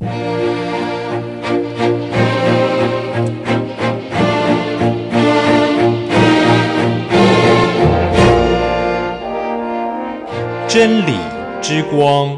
真理之光。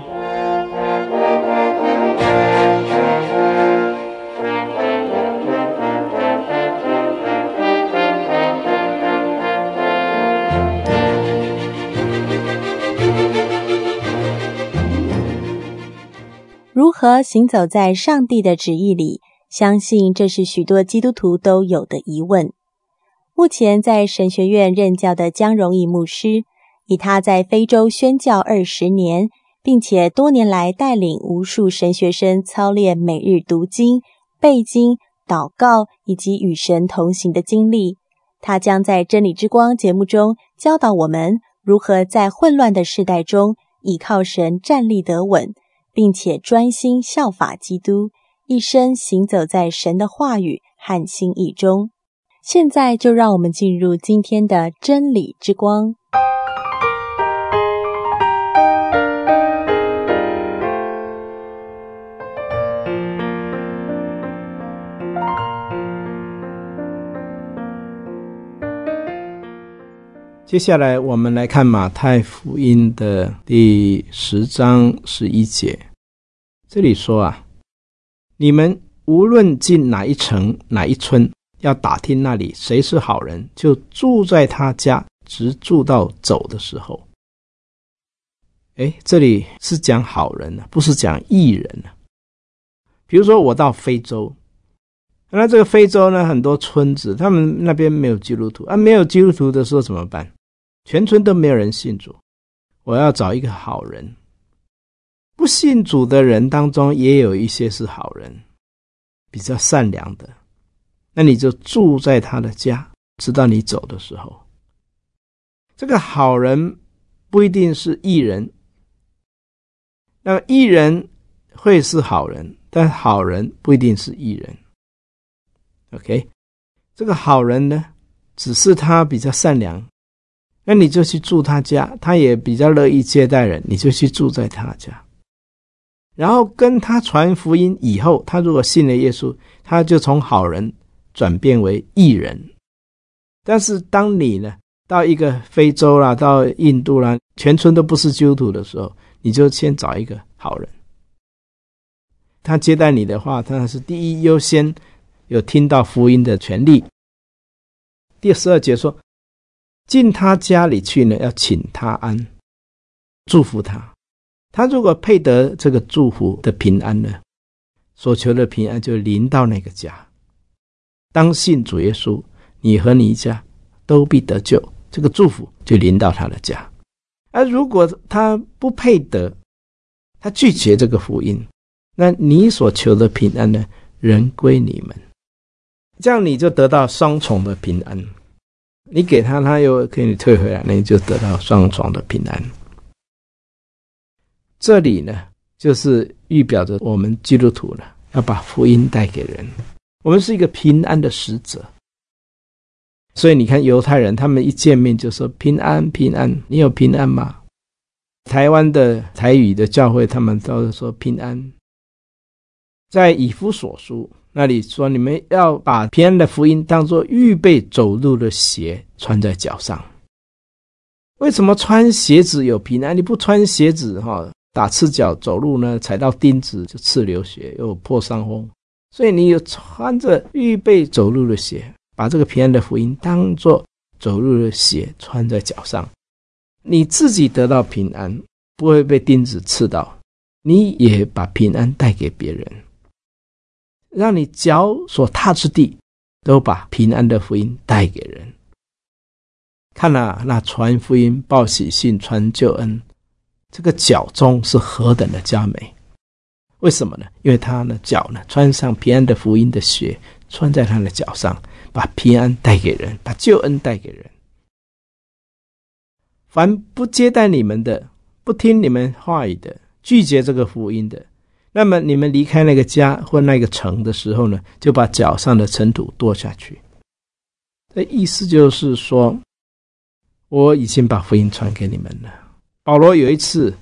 如何行走在上帝的旨意里？相信这是许多基督徒都有的疑问。目前在神学院任教的江荣义牧师，以他在非洲宣教20年，并且多年来带领无数神学生操练每日读经、背经、祷告以及与神同行的经历，他将在真理之光节目中教导我们如何在混乱的世代中倚靠神站立得稳，并且专心效法基督，一生行走在神的话语和心意中。现在就让我们进入今天的真理之光。 接下来我们来看马太福音的第10章11节，这里说你们无论进哪一城哪一村，要打听那里谁是好人，就住在他家，直住到走的时候。这里是讲好人不是讲义人比如说我到非洲，那这个非洲呢，很多村子他们那边没有基督徒没有基督徒的时候怎么办？全村都没有人信主，我要找一个好人。不信主的人当中也有一些是好人，比较善良的，那你就住在他的家，直到你走的时候。这个好人不一定是义人，那么义人会是好人，但好人不一定是义人。OK， 这个好人呢，只是他比较善良，那你就去住他家，他也比较乐意接待人，你就去住在他家。然后跟他传福音以后，他如果信了耶稣，他就从好人转变为义人。但是当你呢，到一个非洲啦，到印度啦，全村都不是基督徒的时候，你就先找一个好人。他接待你的话，他是第一优先有听到福音的权利。第12节说，进他家里去呢，要请他安，祝福他。他如果配得这个祝福的平安呢，所求的平安就临到那个家。当信主耶稣，你和你一家都必得救，这个祝福就临到他的家。而如果他不配得，他拒绝这个福音，那你所求的平安呢，仍归你们。这样你就得到双重的平安，你给他，他又给你退回来，那你就得到双重的平安。这里呢，就是预表着我们基督徒呢，要把福音带给人，我们是一个平安的使者。所以你看犹太人，他们一见面就说平安平安，你有平安吗？台湾的台语的教会，他们都说平安。在以弗所书那里说，你们要把平安的福音当作预备走路的鞋穿在脚上。为什么穿鞋子有平安？你不穿鞋子打赤脚走路呢，踩到钉子就刺流血，又破伤风。所以你有穿着预备走路的鞋，把这个平安的福音当作走路的鞋穿在脚上，你自己得到平安，不会被钉子刺到，你也把平安带给别人，让你脚所踏之地都把平安的福音带给人。看那传福音报喜信传救恩，这个脚中是何等的佳美。为什么呢？因为他的脚呢，穿上平安的福音的鞋，穿在他的脚上，把平安带给人，把救恩带给人。凡不接待你们的，不听你们话语的，拒绝这个福音的，那么你们离开那个家或那个城的时候呢，就把脚上的尘土跺下去。这意思就是说，我已经把福音传给你们了。保罗有一次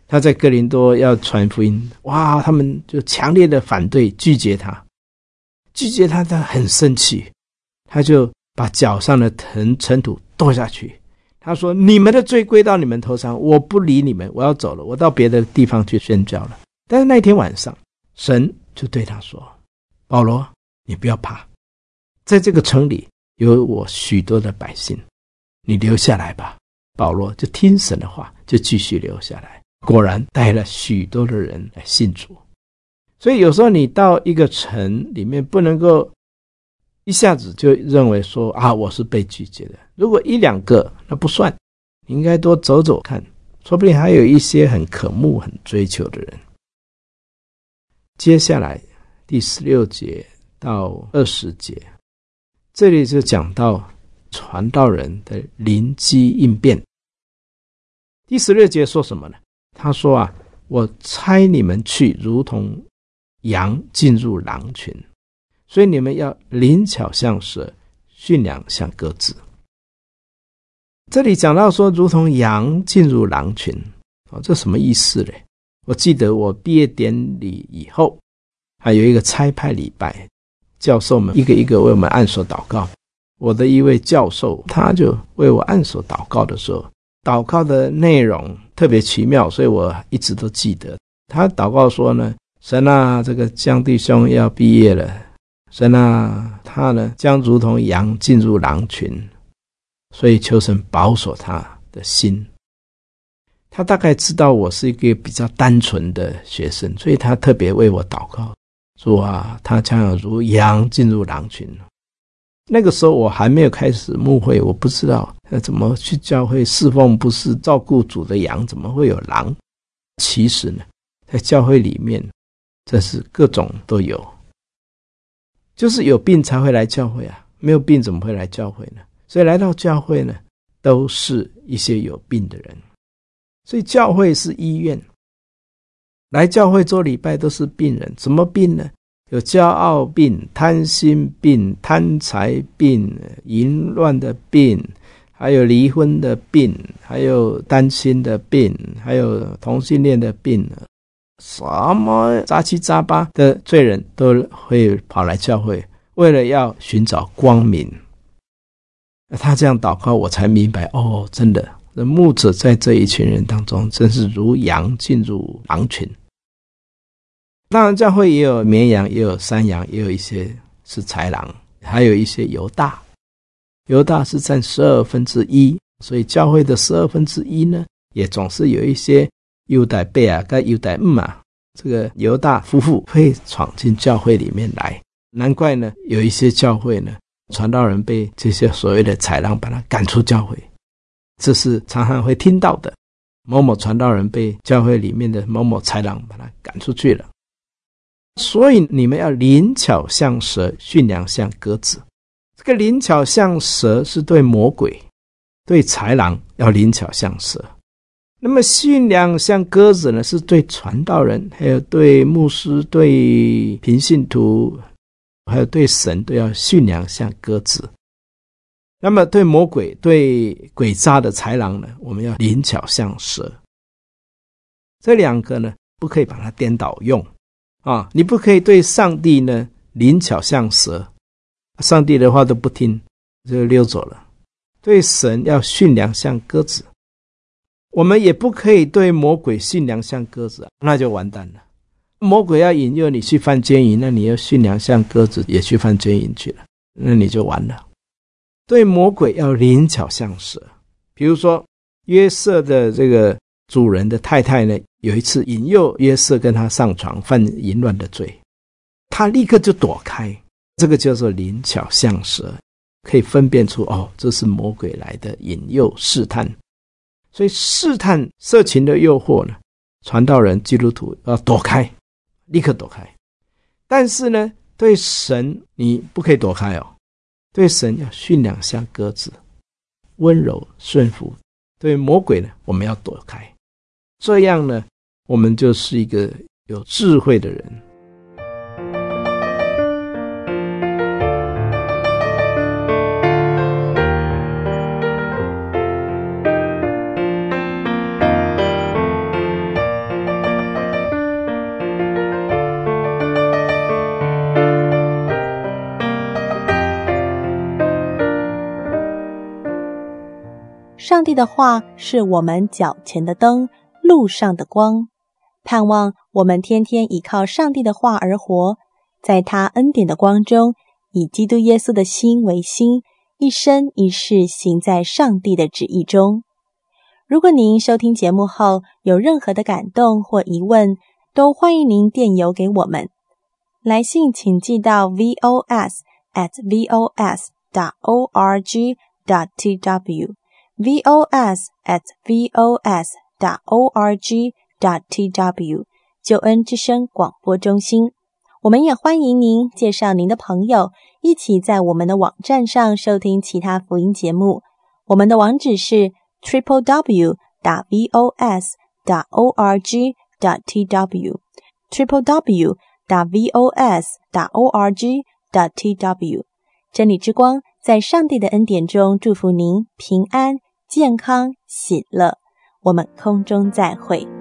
他在哥林多要传福音，哇，他们就强烈的反对，拒绝他，他很生气，他就把脚上的尘土跺下去。他说：你们的罪归到你们头上，我不理你们，我要走了，我到别的地方去宣教了。但是那天晚上，神就对他说：保罗，你不要怕，在这个城里有我许多的百姓，你留下来吧。保罗就听神的话，就继续留下来，果然带了许多的人来信主。所以有时候你到一个城里面，不能够一下子就认为说我是被拒绝的。如果一两个那不算，你应该多走走看，说不定还有一些很渴慕很追求的人。接下来第16节到20节，这里就讲到传道人的灵机应变。第16节说什么呢？他说我差你们去如同羊进入狼群，所以你们要灵巧像蛇，驯良像鸽子。这里讲到说如同羊进入狼群，这什么意思呢？我记得我毕业典礼以后还有一个差派礼拜，教授们一个一个为我们按手祷告。我的一位教授他就为我按手祷告的时候，祷告的内容特别奇妙，所以我一直都记得。他祷告说呢，神啊，这个江弟兄要毕业了，神啊，他呢将如同羊进入狼群，所以求神保守他的心。他大概知道我是一个比较单纯的学生，所以他特别为我祷告，说他将要如羊进入狼群。那个时候我还没有开始牧会，我不知道怎么去教会侍奉，不是照顾主的羊，怎么会有狼？其实呢，在教会里面这是各种都有，就是有病才会来教会没有病怎么会来教会呢？所以来到教会呢，都是一些有病的人。所以教会是医院，来教会做礼拜都是病人。什么病呢？有骄傲病、贪心病、贪财病、淫乱的病，还有离婚的病，还有单亲的病，还有同性恋的病，什么杂七杂八的罪人都会跑来教会，为了要寻找光明。他这样祷告，我才明白，真的牧者在这一群人当中真是如羊进入狼群。当然教会也有绵羊，也有山羊，也有一些是豺狼，还有一些犹大是占1/12，所以教会的1/12呢，也总是有一些犹大伯跟犹大这个犹大夫妇会闯进教会里面来。难怪呢，有一些教会呢，传道人被这些所谓的豺狼把他赶出教会，这是常常会听到的。某某传道人被教会里面的某某豺狼把他赶出去了。所以你们要灵巧像蛇，驯良像鸽子。这个灵巧像蛇是对魔鬼，对豺狼要灵巧像蛇。那么驯良像鸽子呢，是对传道人，还有对牧师，对平信徒，还有对神，都要驯良像鸽子。那么对魔鬼，对诡诈的豺狼呢，我们要灵巧像蛇。这两个呢，不可以把它颠倒用你不可以对上帝呢灵巧像蛇，上帝的话都不听，就溜走了。对神要驯良像鸽子。我们也不可以对魔鬼驯良像鸽子，那就完蛋了。魔鬼要引诱你去犯奸淫，那你要驯良像鸽子也去犯奸淫去了，那你就完了。对魔鬼要灵巧像蛇。比如说约瑟的这个主人的太太呢，有一次引诱约瑟跟他上床犯淫乱的罪，他立刻就躲开，这个叫做灵巧像蛇，可以分辨出这是魔鬼来的引诱试探。所以试探色情的诱惑呢，传道人基督徒要躲开，立刻躲开。但是呢，对神你不可以躲开对神要驯良像鸽子，温柔顺服。对魔鬼呢，我们要躲开。这样呢，我们就是一个有智慧的人。 帝的话是我们脚前的灯，路上的光。盼望我们天天依靠上帝的话而活，在他恩典的光中，以基督耶稣的心为心，一生一世行在上帝的旨意中。如果您收听节目后有任何的感动或疑问，都欢迎您电邮给我们。来信请寄到 vos@vos.org.tw vos@vos.org.tw 救恩之声广播中心。我们也欢迎您介绍您的朋友，一起在我们的网站上收听其他福音节目。我们的网址是 www.vos.org.tw www.vos.org.tw 真理之光在上帝的恩典中祝福您平安、健康、喜乐。我们空中再会。